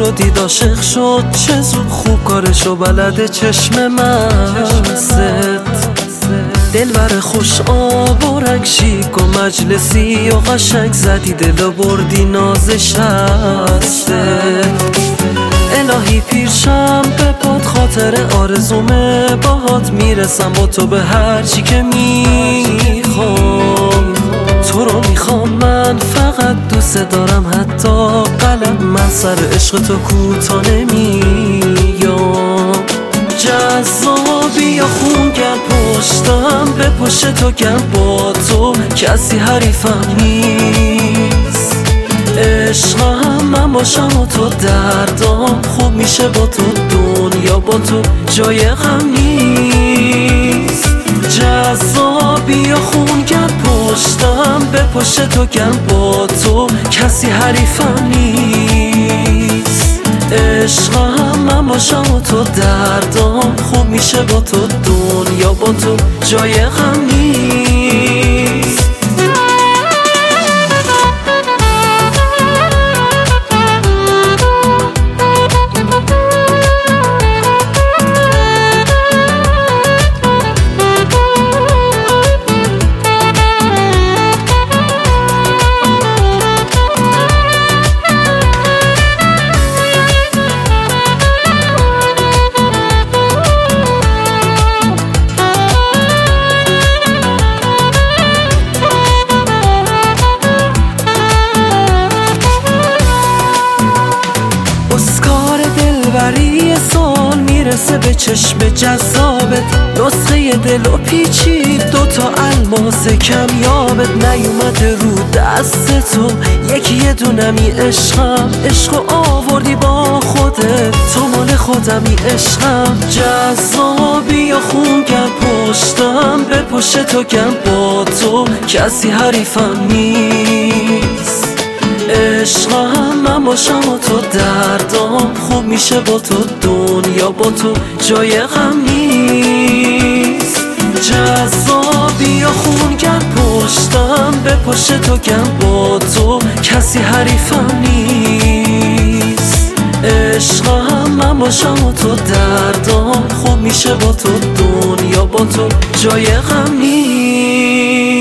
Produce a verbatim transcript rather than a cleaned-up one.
رو دید عاشق شد، چه زود خوب کارشو بلده چشم مست. دلبر خوش آب و رنگ شیک و مجلسی و قشنگ زدی دل و بردی نازش هسته. الهی پیرشم به پاد خاطر آرزومه، باهات میرسم با تو به هر چی که میخوام. تو رو میخوام من فقط دوست دارم، حتی قلم من سر عشق تو کوتا نمیام. جذابی یا خونگرم پشتم به پشت تو گم، با تو کسی حریفم نیست. عشقم من باشم و تو دردام خوب میشه با تو، دنیا با تو جای غم نیست. جذابی یا خونگرم پشتم به پشت تو گم، با تو کسی حریفم نیست. عشقم من باشم و تو دردام خوب میشه با تو، دنیا با تو جای غم نیست. دلبری سال میرسه به چشم جذابت، نسخه دل و پیچید دوتا الماس کمیابت. نیومده رو دست تو یکی یه دونمی عشقم، عشقو آوردی با خودت، تو مال خودمی عشقم. جذابی یا خونگرم پشتم به پشت تو گم، با تو کسی حریفم نیست. عشقم من باشم و تو دردام خوب میشه با تو، دنیا با تو جای غم نیست. جذابی یا خونگرم پشتم به پشت تو گم، با تو کسی حریفم نیست. عشقم من باشم و تو دردام خوب میشه با تو، دنیا با تو جای غم نیست.